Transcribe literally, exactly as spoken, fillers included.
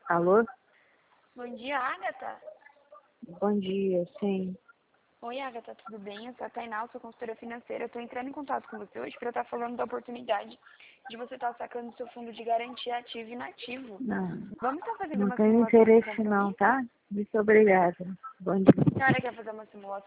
Alô? Bom dia, Agatha. Bom dia, sim. Oi, Agatha, tudo bem? Eu sou a Tainá, eu sou consultora financeira. Eu estou entrando em contato com você hoje para estar falando da oportunidade de você estar sacando seu fundo de garantia ativo e inativo. Não, Vamos estar fazendo não uma tenho simulação sem interesse não, compromisso? tá? Muito obrigada. Bom dia. A senhora quer fazer uma simulação?